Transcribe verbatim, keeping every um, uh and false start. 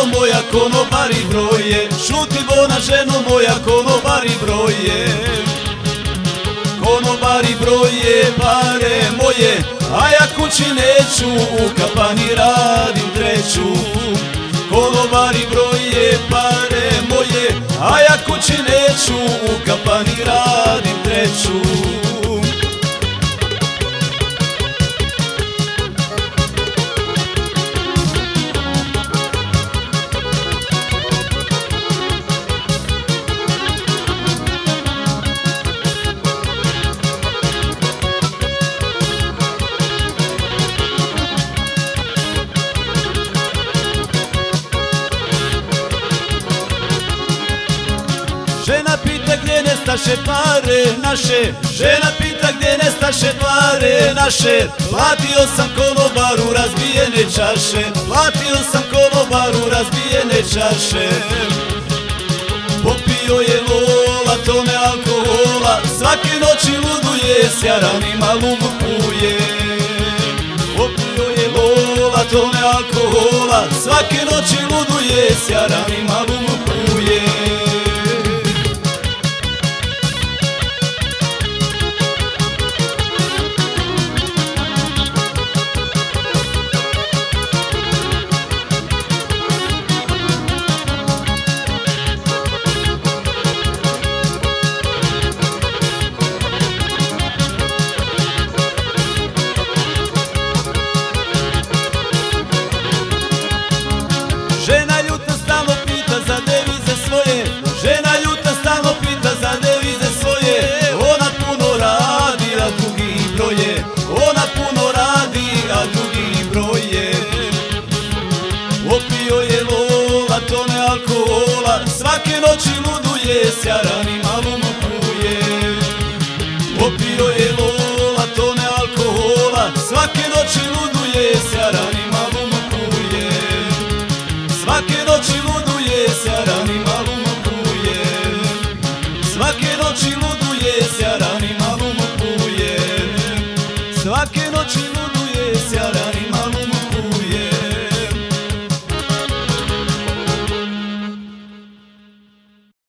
ženo moja, konobari broje. Šuti bona ženo moja, konobari broje. Konobari broje pare moje, a ja kući neću, u kapani radim treću. Konobari broje pare moje, a ja kući neću, u kapani radim treću. Žena pita gdje nestaše pare naše, žena pita gdje nestaše pare naše. Platio sam konobaru razbijene čaše, platio sam konobaru razbijene čaše. Popio je lola tone alkohola, svake noći luduje, s jaranima lumukuje. Popio je lola tone alkohola, svake noći luduje, s jaranima lumukuje. Žena ljuta stalno pita za devize svoje, žena ljuta stalno pita za devize svoje. Ona puno radi, a drugi broje, ona puno radi, a drugi broje. Popio je lola tone alkohola, svake noći luduje, s jaranima lumukuje. Popio je lola tone alkohola, svake noći luduje, s jaranima lumukuje. Svake noći luduje, s jaranima lumukuje. Svake